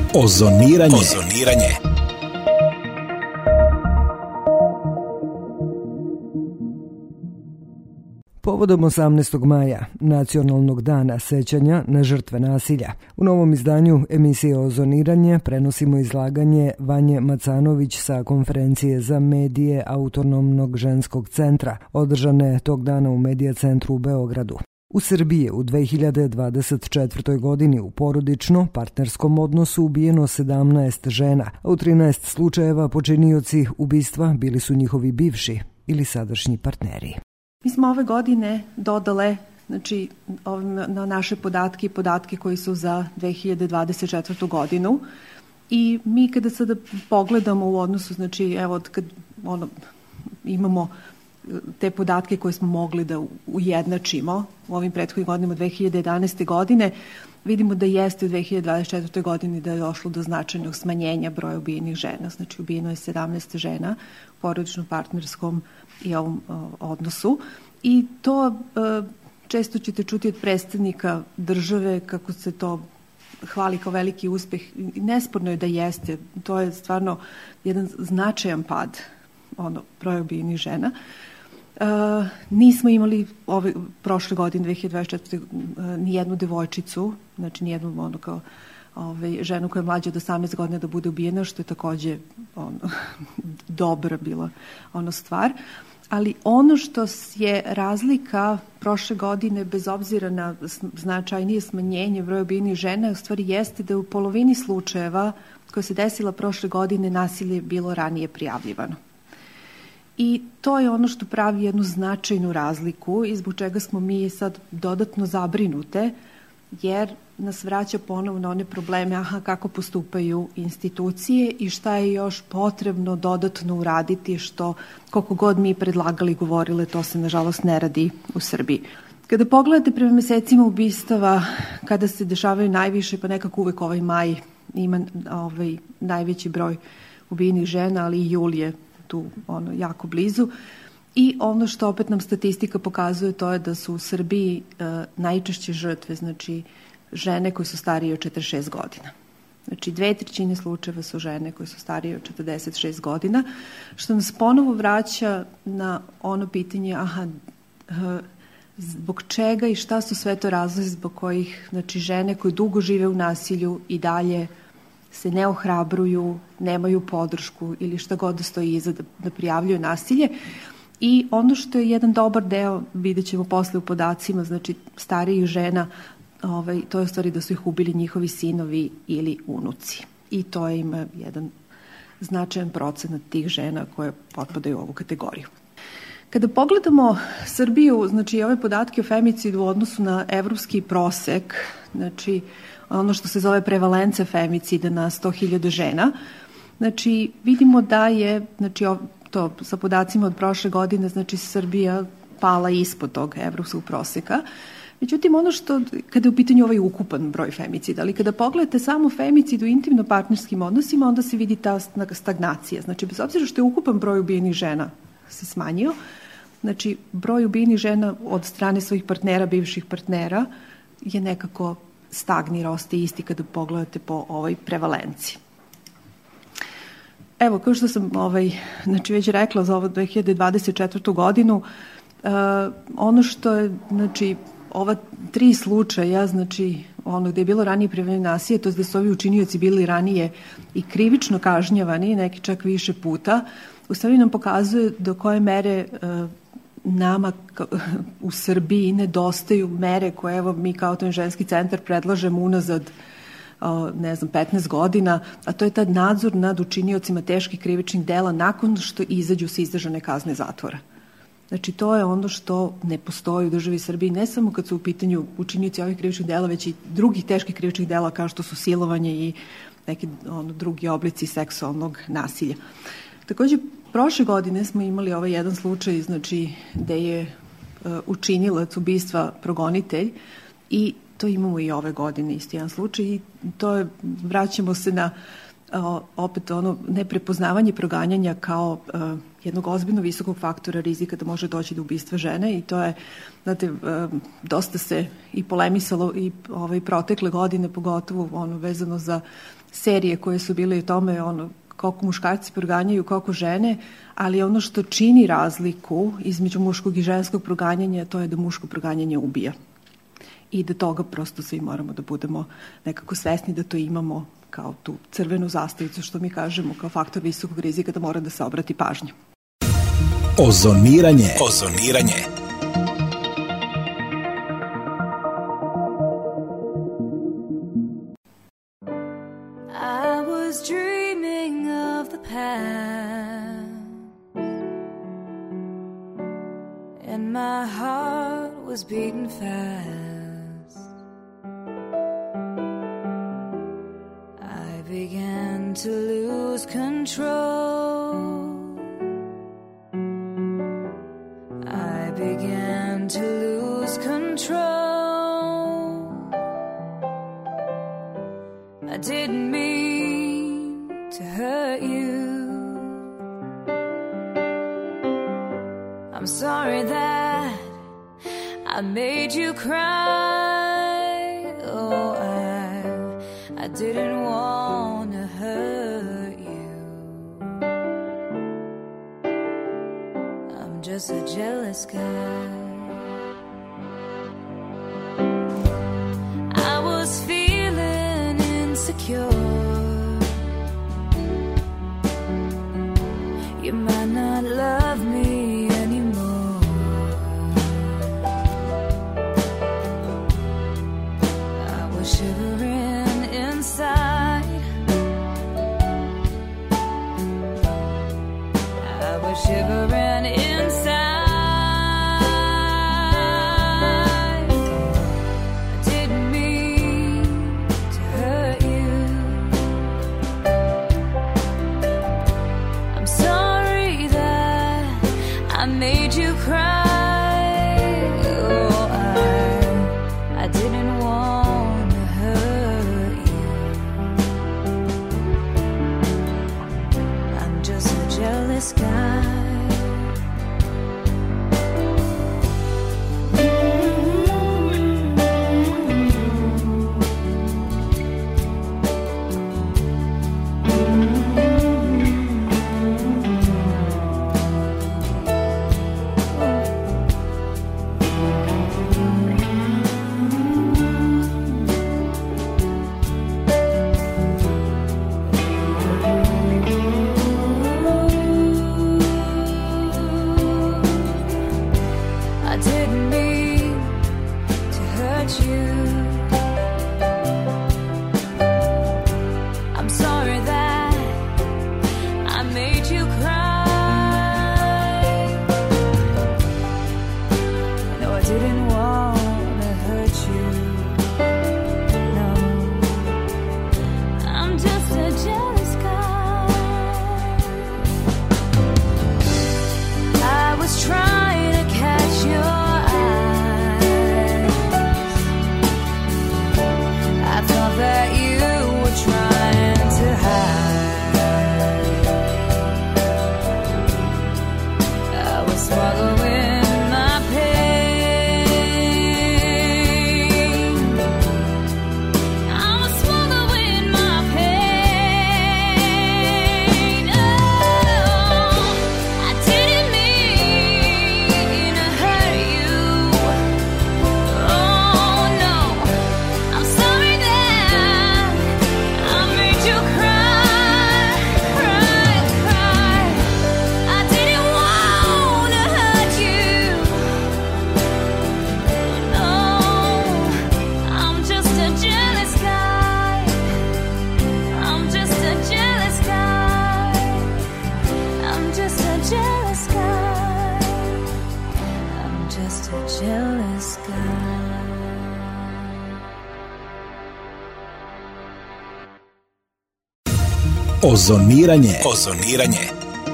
Ozoniranje. Povodom 18. maja, Nacionalnog dana sećanja na žrtve nasilja, u novom izdanju emisije Ozoniranje prenosimo izlaganje Vanje Macanović sa konferencije za medije Autonomnog ženskog centra, održane tog dana u Medija centru u Beogradu. U Srbiji u 2024. godini u porodično-partnerskom odnosu ubijeno 17 žena, a u 13 slučajeva počinioci ubistva bili su njihovi bivši ili sadašnji partneri. Mi smo ove godine dodale na naše podatke i podatke koji su za 2024. godinu i mi kada sada pogledamo u odnosu, kad imamo te podatke koje smo mogli da ujednačimo u ovim prethodnim godinama 2011. godine, vidimo da jeste u 2024. godini da je došlo do značajnog smanjenja broja ubijenih žena. Znači ubijeno je 17 žena u porodično-partnerskom i ovom odnosu i to često ćete čuti od predstavnika države kako se to hvali kao veliki uspeh. Nesporno je da jeste. To je stvarno jedan značajan pad broja ubijenih žena. Nismo imali prošle godine 2024. nijednu devojčicu, znači nijednu ženu koja je mlađa od 18 godina da bude ubijena, što je takođe dobra bila stvar. Ali ono što je razlika prošle godine, bez obzira na značajnije smanjenje broja ubijenih žena, u stvari jeste da u polovini slučajeva koja se desila prošle godine nasilje je bilo ranije prijavljivano. I to je ono što pravi jednu značajnu razliku i zbog čega smo mi sad dodatno zabrinute, jer nas vraća ponovo na one probleme kako postupaju institucije i šta je još potrebno dodatno uraditi, što koliko god mi predlagali i govorile, to se nažalost ne radi u Srbiji. Kada pogledate prema mesecima ubistava, kada se dešavaju najviše, pa nekako uvek ovaj maj ima najveći broj ubijenih žena, ali i jul je tu jako blizu. I ono što opet nam statistika pokazuje, to je da su u Srbiji najčešće žrtve, znači žene koje su starije od 46 godina. Znači 2/3 slučajeva su žene koje su starije od 46 godina, što nas ponovo vraća na ono pitanje, zbog čega i šta su sve to razlozi zbog kojih, znači žene koje dugo žive u nasilju i dalje se ne ohrabruju, nemaju podršku ili šta god da stoji iza da prijavljuju nasilje. I ono što je jedan dobar deo, vidjet ćemo posle u podacima, znači starijih žena, to je u stvari da su ih ubili njihovi sinovi ili unuci. I to ima jedan značajan procenat tih žena koje potpadaju u ovu kategoriju. Kada pogledamo Srbiju, znači ove podatke o femicidu u odnosu na evropski prosek, znači ono što se zove prevalenca femicida na 100.000 žena, znači vidimo da je, znači to sa podacima od prošle godine, znači Srbija pala ispod tog evropskog proseka. Međutim, ono što, kada je u pitanju ovaj ukupan broj femicida, ali kada pogledate samo femicid u intimno-partnerskim odnosima, onda se vidi ta stagnacija. Znači, bez obzira što je ukupan broj ubijenih žena se smanjio, znači broj ubijenih žena od strane svojih partnera, bivših partnera, je nekako stagnira, ostaje isti kada pogledate po ovoj prevalenciji. Evo, kao što sam znači već rekla za ovo 2024. godinu, ono što je, znači, ova 3 slučaja, znači ono gde je bilo ranije prijavljeno nasilje, to je da su ovi učinioci bili ranije i krivično kažnjavani, neki čak više puta, u stvari nam pokazuje do koje mere nama u Srbiji nedostaju mere koje evo mi kao Autonomni ženski centar predlažemo unazad 15 godina, a to je tad nadzor nad učiniocima teških krivičnih dela nakon što izađu sa izdržane kazne zatvora. Znači, to je ono što ne postoji u državi Srbiji, ne samo kad su u pitanju učinioci ovih krivičnih dela, već i drugih teških krivičnih dela kao što su silovanje i neki drugi oblici seksualnog nasilja. Takođe, prošle godine smo imali ovaj jedan slučaj, znači, gde je učinilac ubistva progonitelj i to imamo i ove godine isti jedan slučaj i to je, vraćamo se na opet neprepoznavanje proganjanja kao jednog ozbiljno visokog faktora rizika da može doći do ubistva žene i to je, znate, dosta se i polemisalo i protekle godine, pogotovo vezano za serije koje su bile i tome koliko muškarci proganjaju, koliko žene, ali ono što čini razliku između muškog i ženskog proganjanja, to je da muško proganjanje ubija. I da toga prosto svi moramo da budemo nekako svesni da to imamo kao tu crvenu zastavicu, što mi kažemo, kao faktor visokog rizika da mora da se obrati pažnja. Ozoniranje. I was dreaming of the past, and my heart was beating fast. I began to lose control. I began to lose control. I didn't mean to hurt you. I'm sorry that I made you cry. Oh, I didn't want to hurt you. I'm just a jealous guy. I was feeling insecure. You might not love me anymore. I was shivering inside. I was shivering inside. I didn't mean to hurt you. I'm sorry that I made you cry. Oh, I didn't want to hurt you. I'm just a jealous guy. I didn't mean to hurt you. I'm sorry that I made you cry. No, I didn't want to hurt you. No, I'm just a jealous guy. I was trying to catch your eyes. I thought that you were trying to hide. I was swallowing my pain. I was swallowing my pain. Oh, I didn't mean to hurt you. Oh no, I'm sorry that I made you cry, cry, cry. I didn't want to hurt you. No, I'm just a jealous guy. I'm just a jealous guy. I'm just a jealous guy. I'm just a jealous guy. Ozoniranje.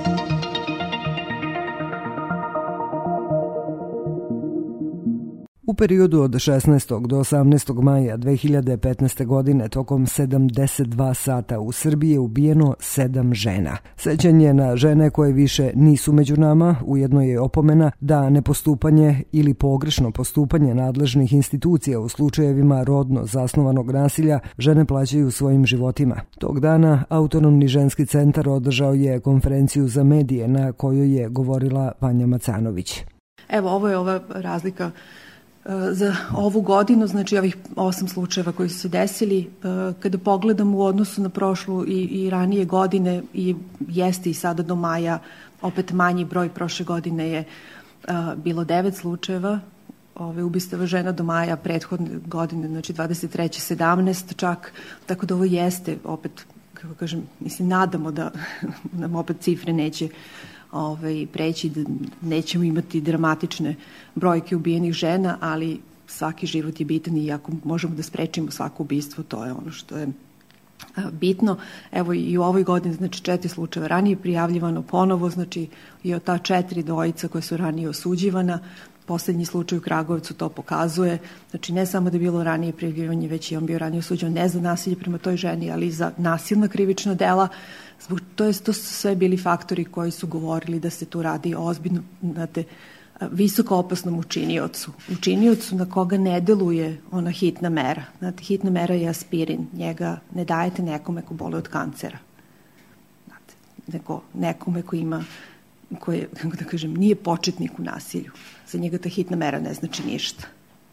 U U periodu od 16. do 18. maja 2015. godine tokom 72 sata u Srbiji je ubijeno 7 žena. Sećanje na žene koje više nisu među nama ujedno je opomena da nepostupanje ili pogrešno postupanje nadležnih institucija u slučajevima rodno zasnovanog nasilja žene plaćaju svojim životima. Tog dana Autonomni ženski centar održao je konferenciju za medije na kojoj je govorila Vanja Macanović. Evo, ovo je ova razlika za ovu godinu, znači ovih 8 slučajeva koji su se desili. Kada pogledam u odnosu na prošlu i ranije godine, i jeste i sada do maja opet manji broj, prošle godine je bilo 9 slučajeva ubistava žena, do maja prethodne godine, znači 23. 17 čak, tako da ovo jeste opet, kako kažem, mislim, nadamo da nam opet cifre neće preći, da nećemo imati dramatične brojke ubijenih žena, ali svaki život je bitan i ako možemo da sprečimo svako ubistvo, to je ono što je bitno. Evo i u ovoj godini, znači 4 slučajeva ranije prijavljivano ponovo, znači i od ta 4 dvojica koje su ranije osuđivana. Poslednji slučaj u Kragujevcu to pokazuje. Znači ne samo da je bilo ranije prijavljivanje, već i on bio ranije osuđen ne za nasilje prema toj ženi, ali i za nasilna krivična dela. To su sve bili faktori koji su govorili da se tu radi ozbiljno, znate, visoko opasnom učiniocu. Učiniocu na koga ne deluje ona hitna mera. Znate, hitna mera je aspirin. Njega ne dajete nekome ko boli od kancera. Znate, nekome ko ima, koji, kako da kažem, nije početnik u nasilju. Za njega ta hitna mera ne znači ništa.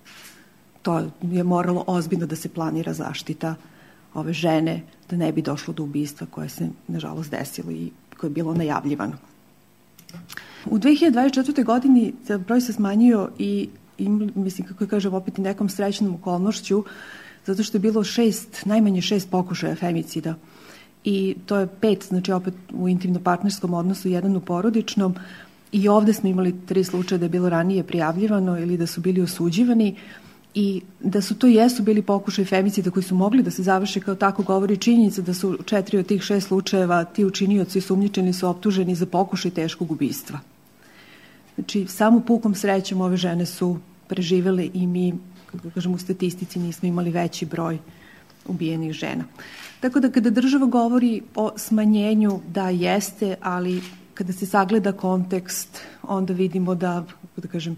To je moralo ozbiljno da se planira zaštita ove žene, da ne bi došlo do ubistva koje se, nažalost, desilo i koje je bilo najavljivano. U 2024. godini broj se smanjio i mislim, kako kažem, opet i nekom srećnom okolnošću, zato što je bilo najmanje 6 pokušaja femicida. I to je 5, znači opet u intimno-partnerskom odnosu, 1 u porodičnom. I ovde smo imali 3 slučaja da je bilo ranije prijavljivano ili da su bili osuđivani. I da su to jesu bili pokušaj femicida koji su mogli da se završe kao tako, govori činjenica da su 4 od tih 6 slučajeva ti učinioci i sumnjičeni su optuženi za pokušaj teškog ubistva. Znači, samo pukom srećom ove žene su preživele i mi, kako kažem, u statistici nismo imali veći broj ubijenih žena. Tako da kada država govori o smanjenju, da jeste, ali kada se sagleda kontekst, onda vidimo da, kako da kažem,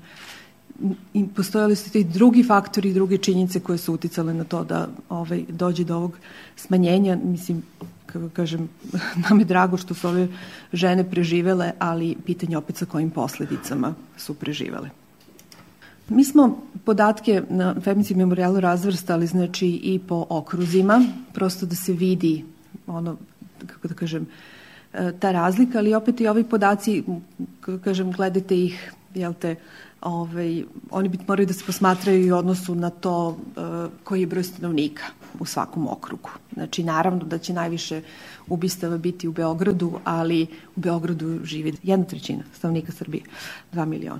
i postojali su ti drugi faktori i druge činjenice koje su uticale na to da dođe do ovog smanjenja. Mislim, kako kažem, nam je drago što su ove žene preživele, ali pitanje opet sa kojim posledicama su preživele. Mi smo podatke na Femicid memorialu razvrstali, znači, i po okruzima, prosto da se vidi ono, kako da kažem, ta razlika, ali opet i ovi podaci, kako kažem, gledajte ih, jel te, oni bi morali da se posmatraju i u odnosu na to koji je broj stanovnika u svakom okrugu. Znači, naravno da će najviše ubistava biti u Beogradu, ali u Beogradu živi 1/3 stanovnika Srbije, 2 miliona.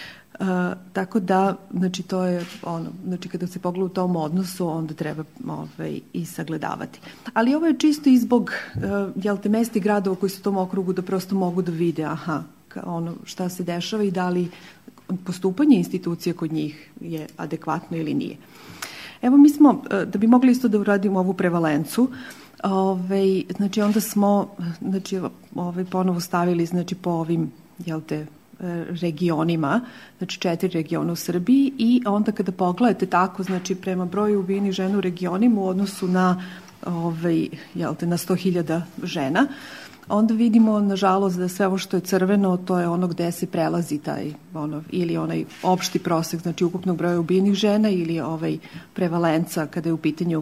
Tako da, znači, to je ono, znači, kada se pogleda u tom odnosu, onda treba i sagledavati. Ali ovo je čisto i zbog, jel te, mesta i gradova koji su u tom okrugu, da prosto mogu da vide, ono, šta se dešava i da li postupanje institucije kod njih je adekvatno ili nije. Evo, mi smo, da bi mogli isto da uradimo ovu prevalencu, znači, onda smo, znači, ponovo stavili, znači, po ovim, jel te, regionima, znači 4 regiona u Srbiji, i onda kada pogledate tako, znači, prema broju ubijenih žena u regionima u odnosu na, jel te, na 100.000 žena, onda vidimo, nažalost, da sve ovo što je crveno, to je ono gde se prelazi taj, ili onaj opšti prosek, znači ukupnog broja ubijenih žena, ili prevalenca kada je u pitanju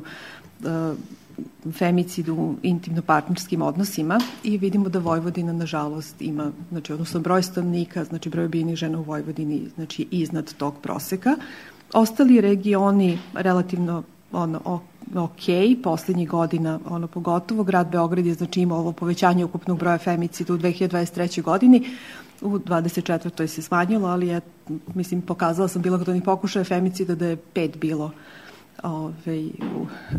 femicid u intimno-partnerskim odnosima, i vidimo da Vojvodina, nažalost, ima, znači, odnosno broj stanovnika, znači broj ubijenih žena u Vojvodini, znači iznad tog proseka. Ostali regioni relativno ok, poslednjih godina, pogotovo grad Beograd je, znači, imao ovo povećanje ukupnog broja femicida u 2023. godini, u 24. se smanjilo, ali je, mislim, pokazala sam bilo kod onih pokušaja femicida da je 5 bilo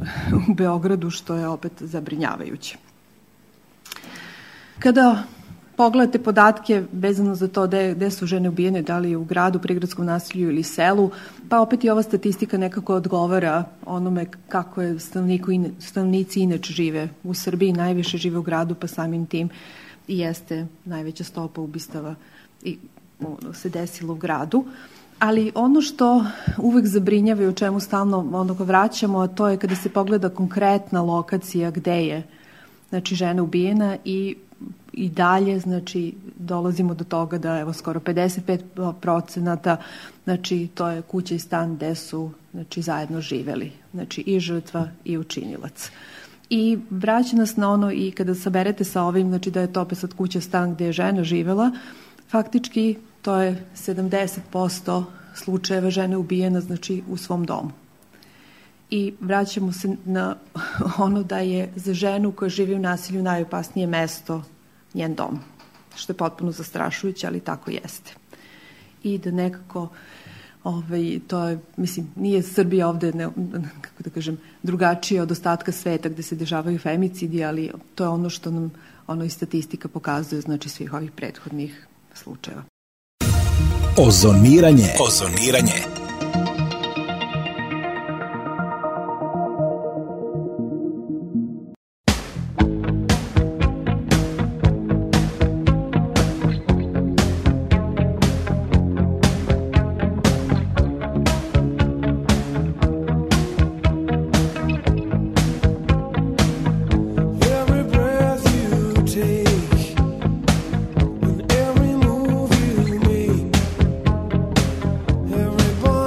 u Beogradu, što je opet zabrinjavajuće. Kada pogledate podatke vezano za to gde su žene ubijene, da li u gradu, prigradskom naselju ili selu, pa opet i ova statistika nekako odgovara onome kako je stanovnici inače žive. U Srbiji najviše žive u gradu, pa samim tim i jeste najveća stopa ubistava i se desilo u gradu. Ali ono što uvek zabrinjava i o čemu stalno vraćamo, a to je kada se pogleda konkretna lokacija gde je žena ubijena i dalje dolazimo do toga da evo skoro 55% to je kuća i stan gde su zajedno živeli, i žrtva i učinilac. I vraća nas na ono i kada saberete sa ovim, da je to opet sad kuća stan gde je žena živela, faktički to je 70% slučajeva žene ubijena u svom domu. I vraćamo se na ono da je za ženu koja živi u nasilju najopasnije mesto njen dom, što je potpuno zastrašujuće, ali tako jeste. I da nekako, to je, mislim, nije Srbija ovde, kako da kažem, drugačija od ostatka sveta gde se dešavaju femicidi, ali to je ono što nam i statistika pokazuje, svih ovih prethodnih slučajeva. Ozoniranje. Every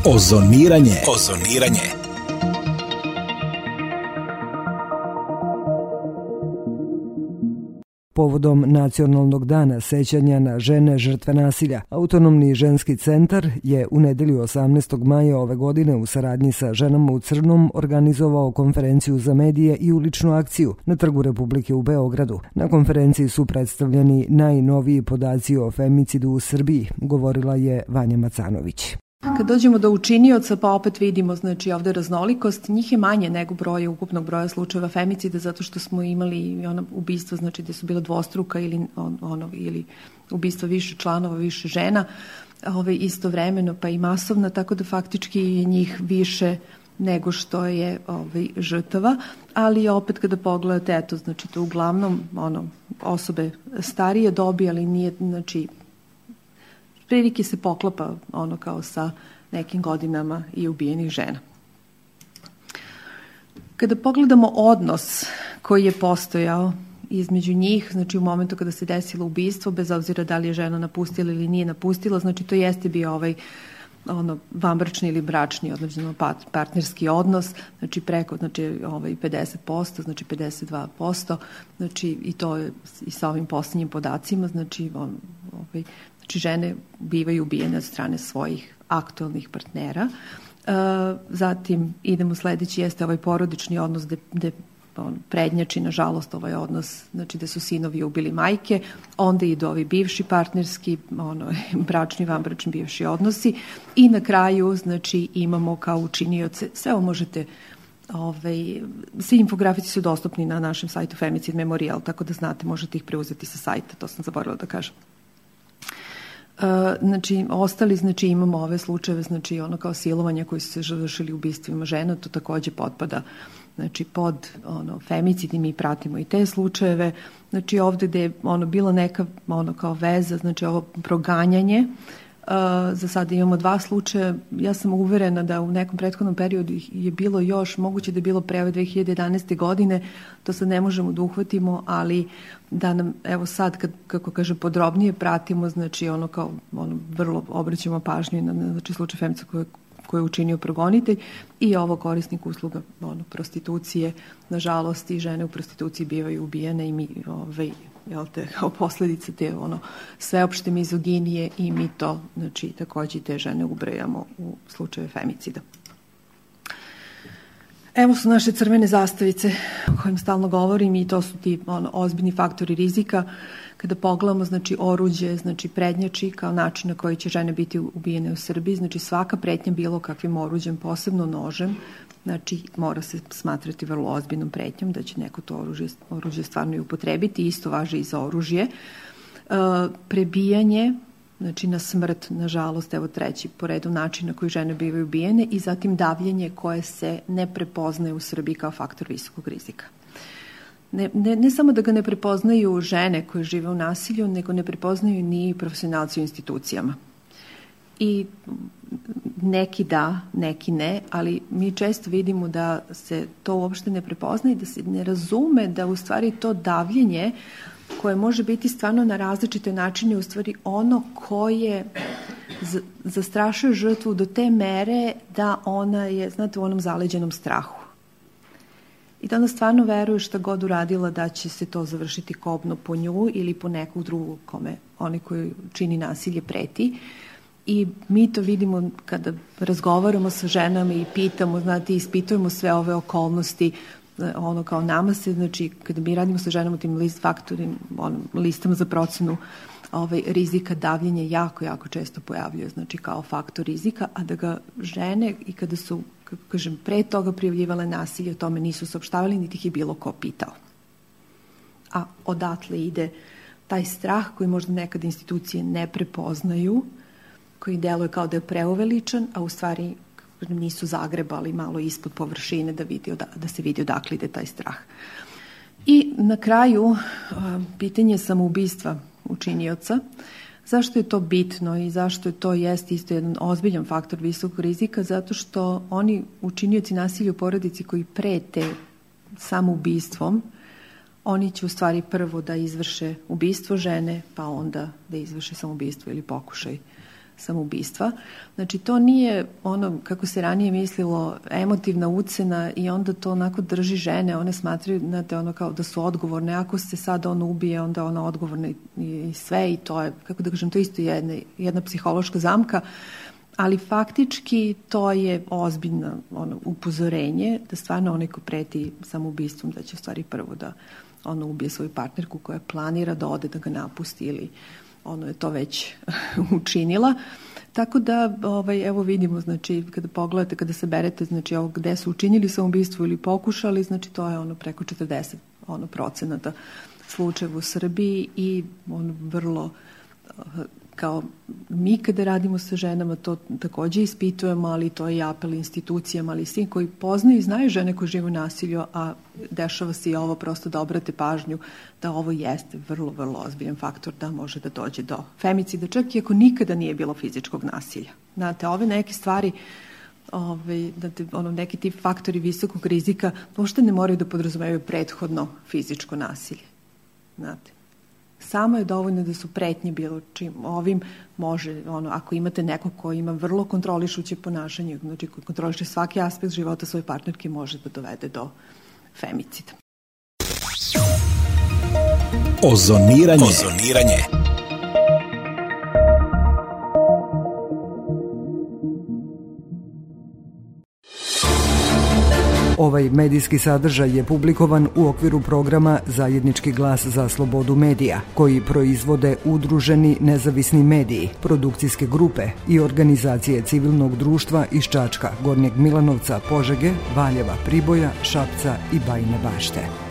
Ozoniranje. Povodom Nacionalnog dana sećanja na žene žrtve nasilja, Autonomni ženski centar je u nedelju 18. maja ove godine u saradnji sa Ženama u crnom organizovao konferenciju za medije i uličnu akciju na Trgu Republike u Beogradu. Na konferenciji su predstavljeni najnoviji podaci o femicidu u Srbiji, govorila je Vanja Macanović. Kad dođemo do učinioca, pa opet vidimo, znači, ovde raznolikost, njih je manje nego ukupnog broja slučajeva femicida, zato što smo imali ono ubistvo, znači da su bila dvostruka ili ubistvo više članova, više žena, istovremeno, pa i masovna, tako da faktički je njih više nego što je žrtava, ali opet kada pogledate, eto, znači to uglavnom osobe starije dobi, ali nije, znači, prilike se poklapa kao sa nekim godinama i ubijenih žena. Kada pogledamo odnos koji je postojao između njih, znači u momentu kada se desilo ubistvo, bez obzira da li je žena napustila ili nije napustila, znači to jeste bio vanbračni ili bračni, odnosno partnerski odnos, znači preko 50%, znači 52%, znači i to je i sa ovim posljednjim podacima, znači žene bivaju ubijene od strane svojih aktualnih partnera. Zatim idemo sledeći, jeste ovaj porodični odnos gde prednjači, nažalost, ovaj odnos, znači da su sinovi ubili majke, onda idu ovi bivši partnerski, bračni, vanbračni bivši odnosi i na kraju, znači, imamo kao učinioce, sve ovo možete, svi infografici su dostupni na našem sajtu Femicid Memorial, tako da znate, možete ih preuzeti sa sajta, to sam zaboravila da kažem. Znači, ostali, znači, imamo ove slučajeve, znači, kao silovanja koji su se završili ubistvima žena, to takođe potpada, znači, pod femicid i mi pratimo i te slučajeve. Znači, ovde gde je bila neka kao veza, znači, ovo proganjanje, za sada imamo 2 slučaja. Ja sam uverena da u nekom prethodnom periodu je bilo još, moguće da je bilo pre ove 2011. godine, to sad ne možemo da uhvatimo, ali da nam, evo sad, kako kažem, podrobnije pratimo, znači vrlo obraćamo pažnju na, znači, slučaj femicida koje je učinio progonitelj i ovo korisnik usluga prostitucije. Nažalost, i žene u prostituciji bivaju ubijene i mi kao posledice te sveopšte mizoginije i mi to, znači, takođe te žene ubrajamo u slučaje femicida. Evo su naše crvene zastavice o kojim stalno govorim i to su ti ozbiljni faktori rizika. Kada pogledamo, znači, oruđe, znači, prednjači kao način na koji će žene biti ubijene u Srbiji, znači svaka pretnja bilo kakvim oruđem, posebno nožem, znači mora se smatrati vrlo ozbiljnom pretnjom da će neko to oružje stvarno i upotrebiti, isto važi i za oružje. Prebijanje, znači na smrt, nažalost, evo treći po redu način na koji žene bivaju ubijene i zatim davljenje koje se ne prepoznaje u Srbiji kao faktor visokog rizika. Ne samo da ga ne prepoznaju žene koje žive u nasilju, nego ne prepoznaju ni profesionalci u institucijama. I neki da, neki ne, ali mi često vidimo da se to uopšte ne prepoznaje i da se ne razume da u stvari to davljenje koje može biti stvarno na različite načine, u stvari ono koje zastrašuje žrtvu do te mere da ona je, znate, u onom zaleđenom strahu. I da ona stvarno veruje šta god uradila da će se to završiti kobno po nju ili po nekog drugog kome oni koji čini nasilje preti. I mi to vidimo kada razgovaramo sa ženama i pitamo, znate, ispitujemo sve ove okolnosti, kao nama se, znači, kada mi radimo sa ženama u tim listama za procenu rizika, davljenje jako, jako često pojavljuje, znači, kao faktor rizika, a da ga žene i kada su, kako kažem, pre toga prijavljivale nasilje, o tome nisu saopštavali, niti ih je bilo ko pitao. A odatle ide taj strah koji možda nekad institucije ne prepoznaju, koji deluje kao da je preuveličan, a u stvari nisu zagrebali malo ispod površine da se vidi odakle ide taj strah. I na kraju, pitanje samoubistva učinioca. Zašto je to bitno i zašto je to jeste isto jedan ozbiljan faktor visokog rizika? Zato što oni učinioci nasilja u porodici koji prete samoubistvom, oni će u stvari prvo da izvrše ubistvo žene, pa onda da izvrše samoubistvo ili pokušaj samoubistva. Znači, to nije ono, kako se ranije mislilo, emotivna ucena i onda to onako drži žene, one smatraju, znate, ono kao da su odgovorne, ako se sad ono ubije, onda ona odgovorna i sve, i to je, kako da kažem, to isto je jedna psihološka zamka, ali faktički to je ozbiljno upozorenje da stvarno onaj ko preti samoubistvom da će u stvari prvo da ono ubije svoju partnerku koja planira da ode da ga napusti ili ono je to već učinila. Tako da, evo vidimo, znači, kada pogledate, kada se berete, znači, ovo gde su učinili samoubistvo ili pokušali, znači, to je ono preko 40% slučajeva u Srbiji i ono vrlo, kao mi kada radimo sa ženama, to takođe ispitujemo, ali to je i apel institucijama, ali svim koji poznaju i znaju žene koje žive u nasilju, a dešava se i ovo, prosto da obrate pažnju da ovo jeste vrlo, vrlo ozbiljan faktor da može da dođe do femicida, čak i ako nikada nije bilo fizičkog nasilja. Znate, ove neke stvari, neki ti faktori visokog rizika uopšte ne moraju da podrazumevaju prethodno fizičko nasilje. Znate, samo je dovoljno da su pretnje bilo čim. Ovim može, ako imate nekog ko ima vrlo kontrolišuće ponašanje, znači koji kontroliše svaki aspekt života svoje partnerke, može da dovede do femicida. Ozoniranje. Ovaj medijski sadržaj je publikovan u okviru programa Zajednički glas za slobodu medija, koji proizvode udruženi nezavisni mediji, produkcijske grupe i organizacije civilnog društva iz Čačka, Gornjeg Milanovca, Požege, Valjeva, Priboja, Šapca i Bajine Bašte.